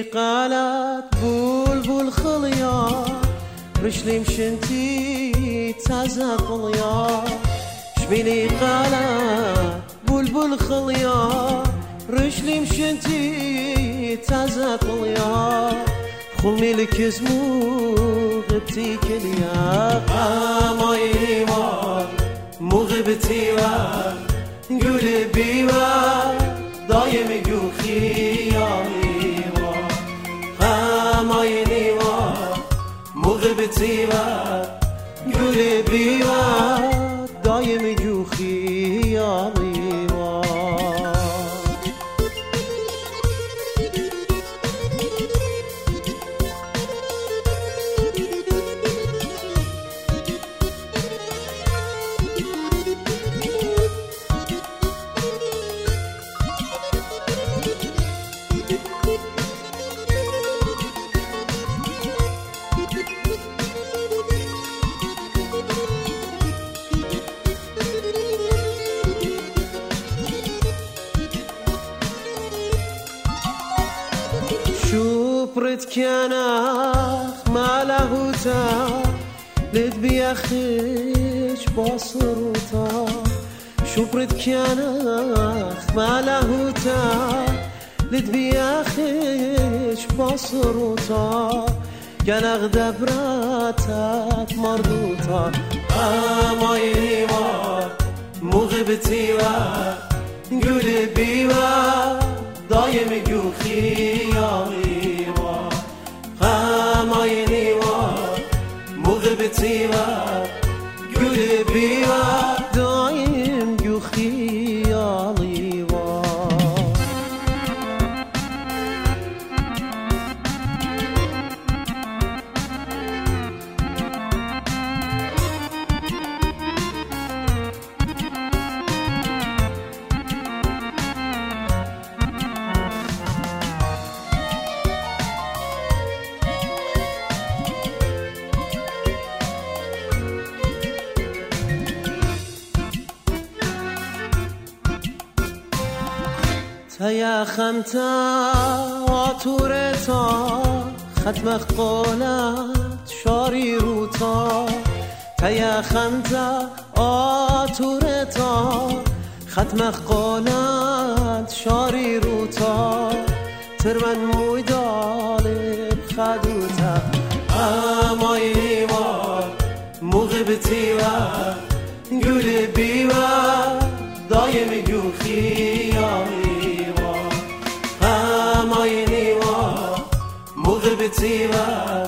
قالت بلبل خليا رجلي مشنتي تزقل يا شبيلي قالت بلبل خليا رجلي مشنتي تزقل يا خلمي لك اسمو غبتي كليا قامي مو غبتي قلبي دايم يقول خيالي قامي مو غبتي قلبي دايم يقول خيالي شوبرت كانخ مالهوتا لدبيخش باصروتا شوبرت كانخ مالهوتا لدبيخش باصروتا كانخ دبراتك مردوتا امايني مو غبتي قلبي دايم يقول خيالي قاميني مو غبتي قلبي دايم يقول خيالي يا خمتا واتورتا ختم قولت شاری روتا يا خمتا واتورتا ختم قولت شاری روتا ترمن مویدال خدوتا امایی مو غبتی قلبي دايم يقول خيالي مو غبتي